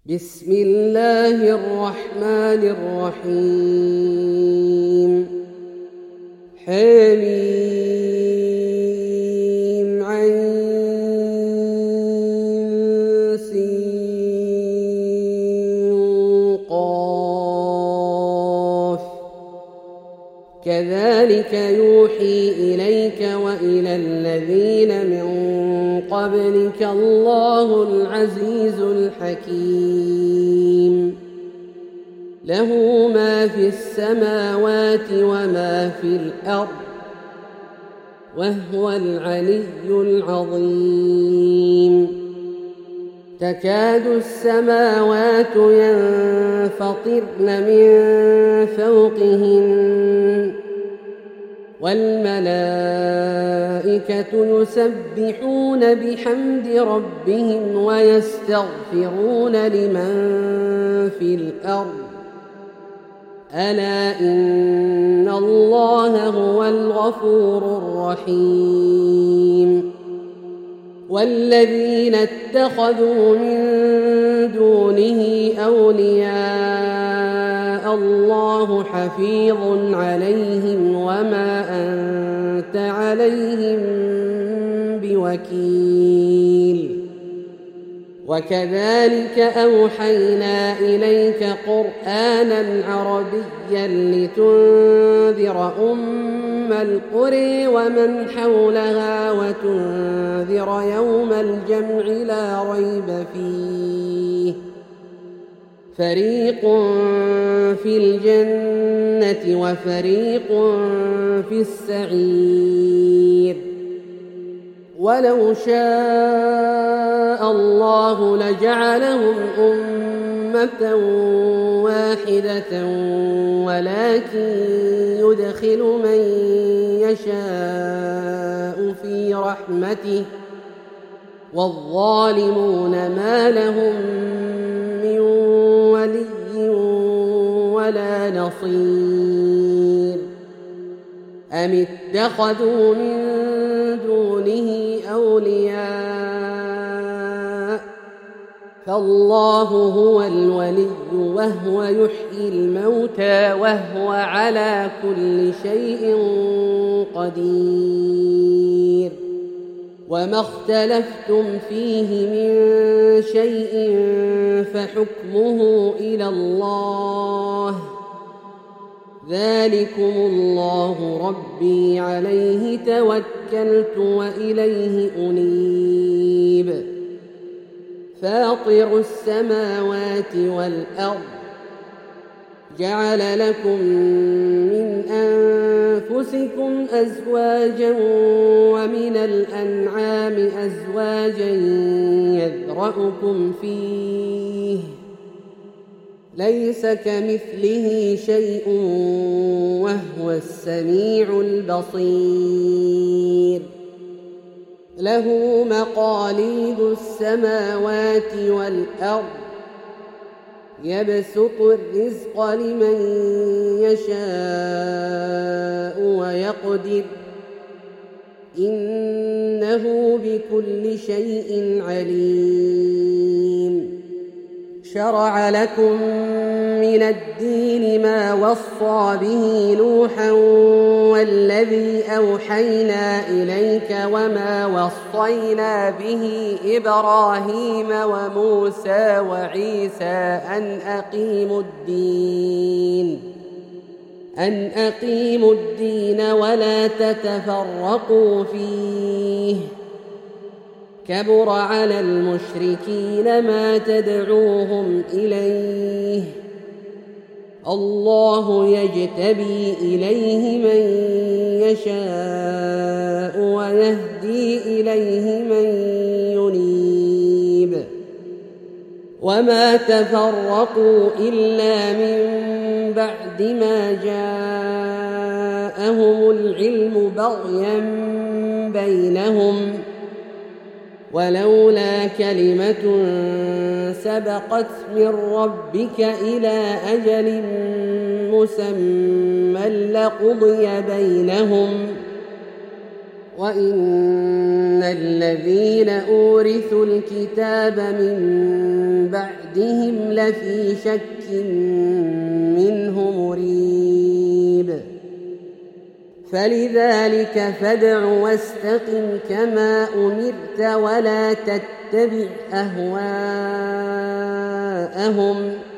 بسم الله الرحمن الرحيم حميم عين سين قاف كذلك يوحي إليك وإلى الذين من قبلك الله العزيز الحكيم له ما في السماوات وما في الأرض وهو العلي العظيم تكاد السماوات ينفطرن من فوقهن والملائكة يسبحون بحمد ربهم ويستغفرون لمن في الأرض ألا إن الله هو الغفور الرحيم والذين اتخذوا من دونه أولياء الله حفيظ عليهم وما أنت عليهم بوكيل وكذلك أوحينا إليك قرآنا عربيا لتنذر أم القرى ومن حولها وتنذر يوم الجمع لا ريب فيه فريق في الجنة وفريق في السعير ولو شاء الله لجعلهم أمة واحدة ولكن يدخل من يشاء في رحمته والظالمون ما لهم من ولي ولا نصير أم اتخذوا من دونه أولياء فالله هو الولي وهو يحيي الموتى وهو على كل شيء قدير وما اختلفتم فيه من شيء فحكمه إلى الله ذلكم الله ربي عليه توكلت وإليه أنيب فاطر السماوات والأرض جعل لكم من أنفسكم أزواجا ومن الأنعام أزواجا يذرأكم فيه ليس كمثله شيء وهو السميع البصير له مقاليد السماوات والأرض يبسط الرزق لمن يشاء ويقدر إنه بكل شيء عليم شرع لكم من الدين ما وصى به نوحا والذي أوحينا إليك وما وصينا به إبراهيم وموسى وعيسى أن أقيموا الدين ولا تتفرقوا فيه كبر على المشركين ما تدعوهم إليه الله يجتبي إليه من يشاء ويهدي إليه من ينيب وما تفرقوا إلا من بعد ما جاءهم العلم بغيا بينهم ولولا كلمة سبقت من ربك إلى أجل مسمى لقضي بينهم وإن الذين أورثوا الكتاب من بعدهم لفي شك منه مريب فلذلك فادع واستقم كما أمرت ولا تتبع أهواءهم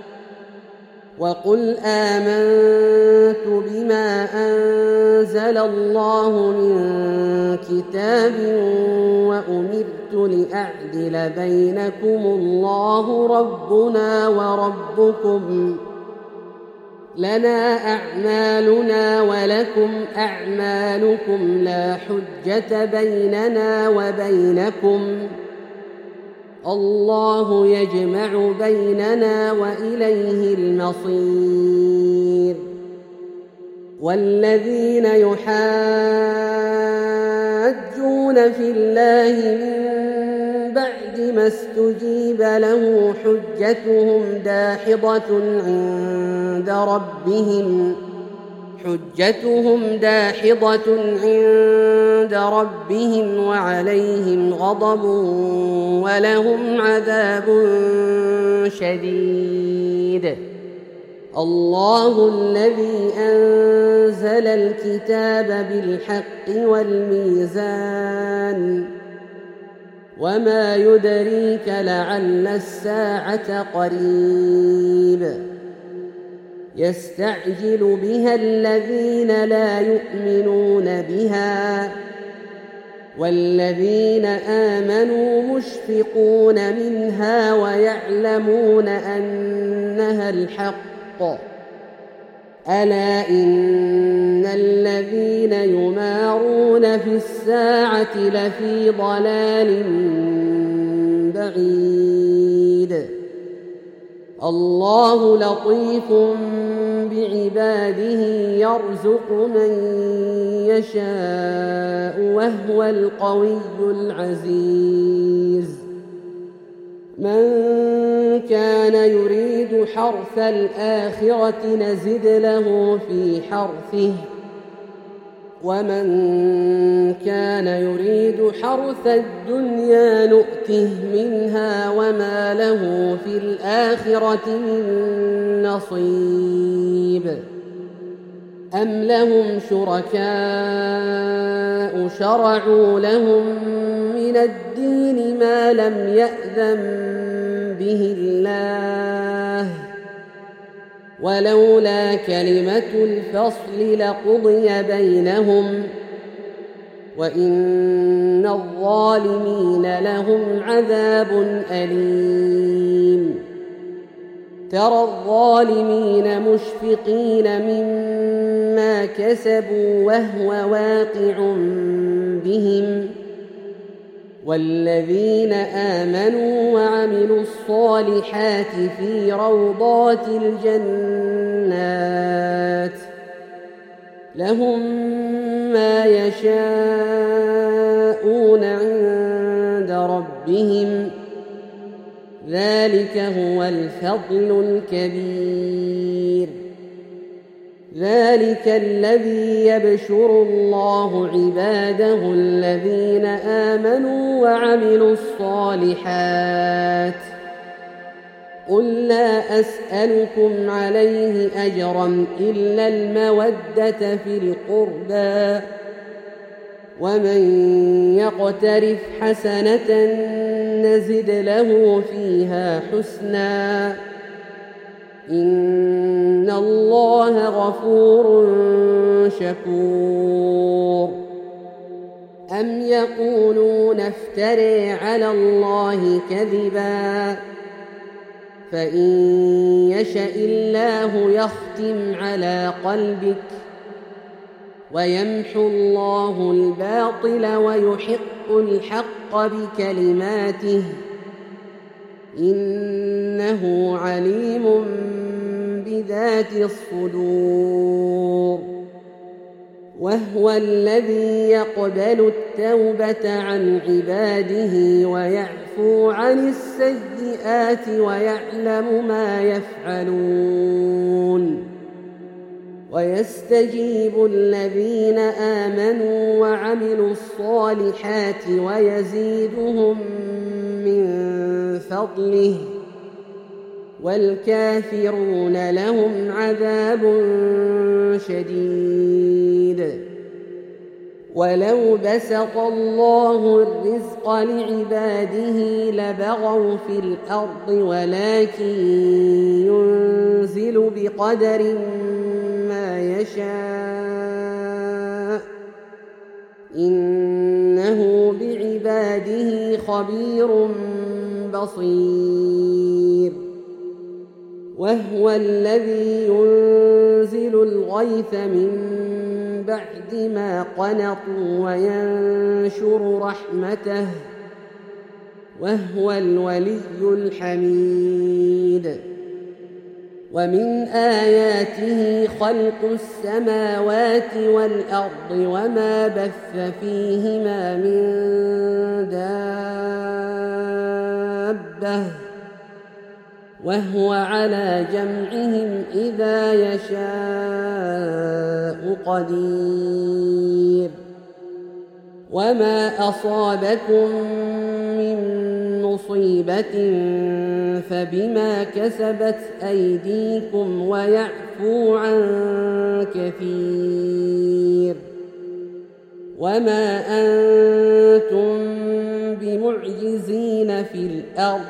وقل آمنت بما أنزل الله من كتاب وأمرت لأعدل بينكم الله ربنا وربكم لنا أعمالنا ولكم أعمالكم لا حجة بيننا وبينكم الله يجمع بيننا وإليه المصير والذين يحاجون في الله من بعد ما استجيب له حجتهم داحضة عند ربهم وعليهم غضب ولهم عذاب شديد الله الذي أنزل الكتاب بالحق والميزان وما يدريك لعل الساعة قريب يستعجل بها الذين لا يؤمنون بها والذين آمنوا مشفقون منها ويعلمون أنها الحق ألا إن الذين يمارون في الساعة لفي ضلال بعيد الله لطيف بعباده يرزق من يشاء وهو القوي العزيز من كان يريد حرث الآخرة نزد له في حرثه ومن كان يريد حرث الدنيا نؤته منها وما له في الآخرة من نصيب أم لهم شركاء شرعوا لهم من الدين ما لم يأذن به الله ولولا كلمة الفصل لقضي بينهم وإن الظالمين لهم عذاب أليم ترى الظالمين مشفقين مما كسبوا وهو واقع بهم والذين آمنوا وعملوا الصالحات في روضات الجنات لهم ما يشاءون عند ربهم ذلك هو الفضل الكبير ذلك الذي يبشر الله عباده الذين آمنوا وعملوا الصالحات قل لا أسألكم عليه أجرا إلا المودة في القربى ومن يقترف حسنة نزد له فيها حسنا إن الله غفور شكور أم يقولون افتري على الله كذبا فإن يشأ الله يختم على قلبك ويمحو الله الباطل ويحق الحق بكلماته إنه عليم بذات الصدور وهو الذي يقبل التوبة عن عباده ويعفو عن السيئات ويعلم ما يفعلون ويستجيب الذين آمنوا وعملوا الصالحات ويزيدهم من فضله والكافرون لهم عذاب شديد. ولو بسط الله الرزق لعباده لبغوا في الأرض ولكن ينزل بقدر ما يشاء إنه بعباده خبير بصير. وهو الذي ينزل الغيث من بعد ما قنطوا وينشر رحمته وهو الولي الحميد. ومن آياته خلق السماوات والأرض وما بث فيهما من دابة وهو على جمعهم إذا يشاء قدير. وما أصابكم من مصيبة فبما كسبت أيديكم ويعفو عن كثير. وما أنتم بمعجزين في الأرض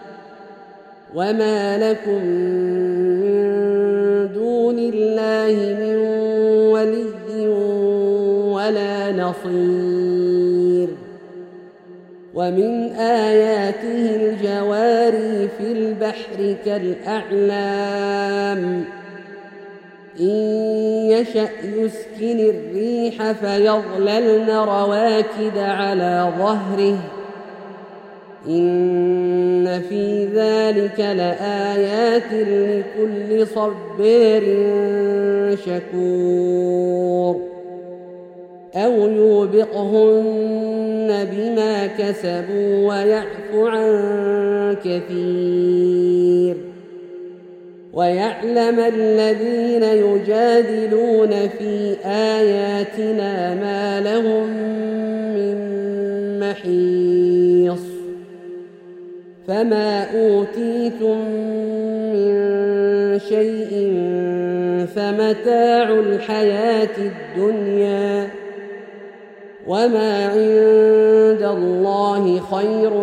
وما لكم من دون الله من ولي ولا نصير. ومن آياته الجواري في البحر كالأعلام إن يشأ يسكن الريح فيظللن رواكد على ظهره إن في ذلك لآيات لكل صبار شكور. أو يوبقهن بما كسبوا ويعفو عن كثير. ويعلم الذين يجادلون في آياتنا ما لهم من محيص. فما أوتيتم من شيء فمتاع الحياة الدنيا وما عند الله خير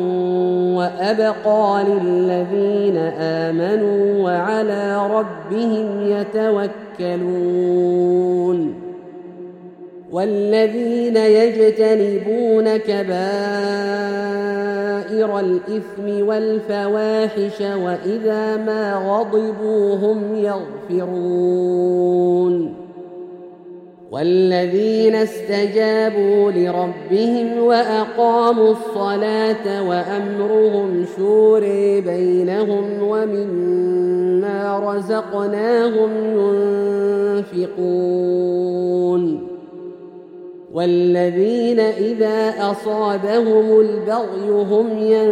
وأبقى للذين آمنوا وعلى ربهم يتوكلون. والذين يجتنبون كبائر الإثم والفواحش وإذا ما غضبوا هم يغفرون. والذين استجابوا لربهم وأقاموا الصلاة وأمرهم شورى بينهم ومما رزقناهم ينفقون. والذين إذا أصابهم البغي هم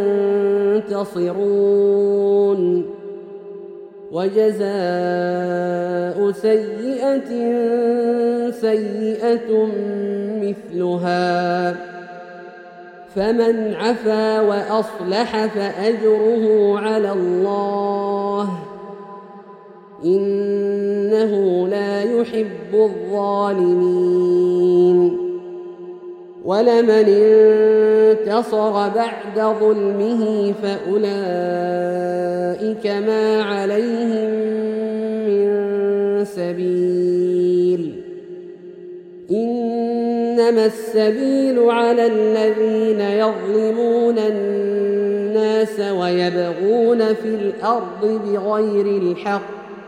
ينتصرون. وجزاء سيئة سيئة مثلها فمن عفا وأصلح فأجره على الله إنه لا يحب الظالمين. ولمن انتصر بعد ظلمه فأولئك ما عليهم من سبيل إنما السبيل على الذين يظلمون الناس ويبغون في الأرض بغير الحق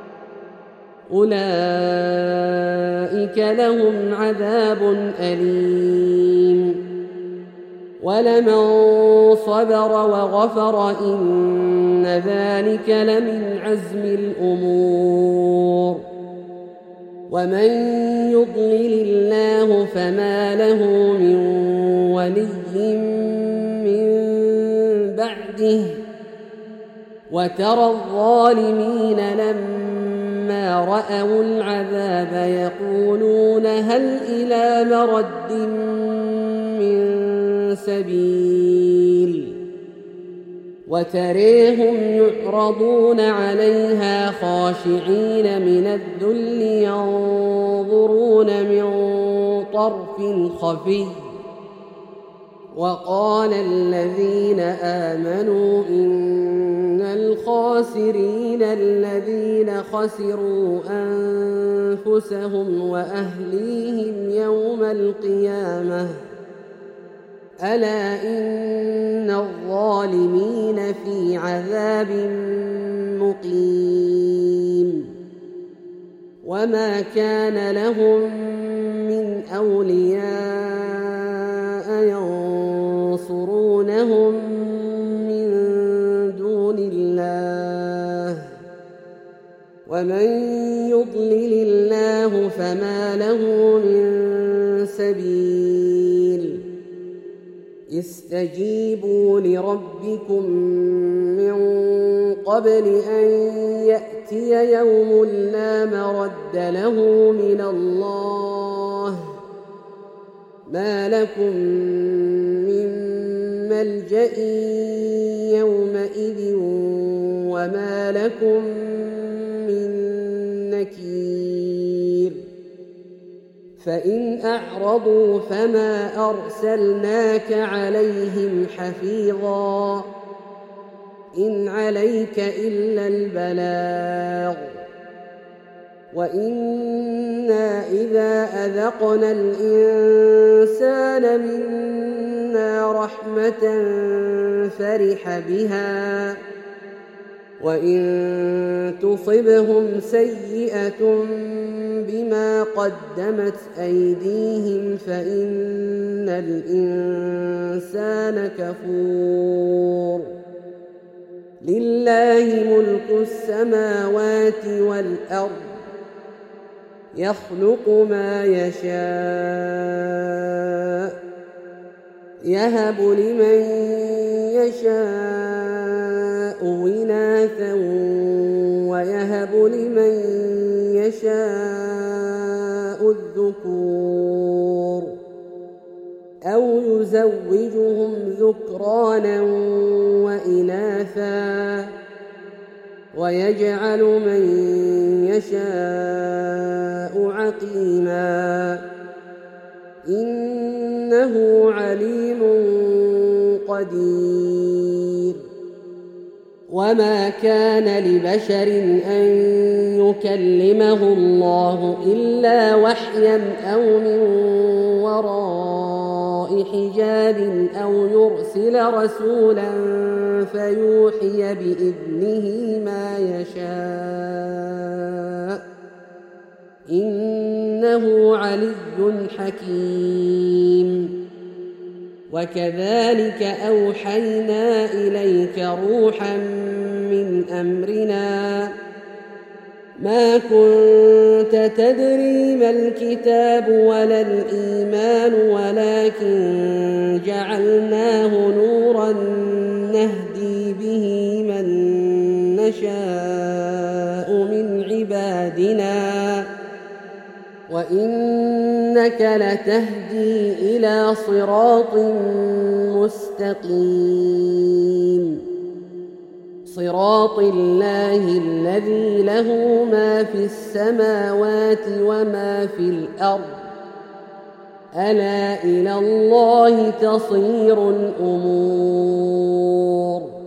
أولئك لهم عذاب أليم. ولمن صبر وغفر إن ذلك لمن عزم الأمور. ومن يضلل الله فما له من ولي من بعده وترى الظالمين لما فلما رأوا العذاب يقولون هل إلى مرد من سبيل وتريهم يعرضون عليها خاشعين من الذل ينظرون من طرف خفي وقال الذين آمنوا إن الخاسرين الذين خسروا أنفسهم وأهليهم يوم القيامة ألا إن الظالمين في عذاب مقيم وما كان لهم من أولياء ينصرونهم من دون الله ومن يضلل الله فما له من سبيل استجيبوا لربكم من قبل أن يأتي يوم لا مرد له من الله ما لكم من ملجأ يومئذ وما لكم من نكير فإن أعرضوا فما أرسلناك عليهم حفيظا إن عليك إلا البلاغ وإنا إذا أذقنا الإنسان منا رحمة فرح بها وإن تصبهم سيئة بما قدمت أيديهم فإن الإنسان كفور لله ملك السماوات والأرض يخلق ما يشاء يهب لمن يشاء إناثا ويهب لمن يشاء الذكور أو يزوجهم ذكرانا وإناثا ويجعل من يشاء عقيما إنه عليم قدير وما كان لبشر أن يكلمه الله إلا وحيا أو من وراء حجاب أو يرسل رسولا فيوحي بإذنه ما يشاء إنه علي حكيم وكذلك أوحينا إليك روحا من أمرنا ما كنت تدري ما الكتاب ولا الإيمان ولكن جعلناه نورا نهدي به من نشاء من عبادنا وإنك لتهدي إلى صراط مستقيم صراط الله الذي له ما في السماوات وما في الأرض ألا إلى الله تصير الأمور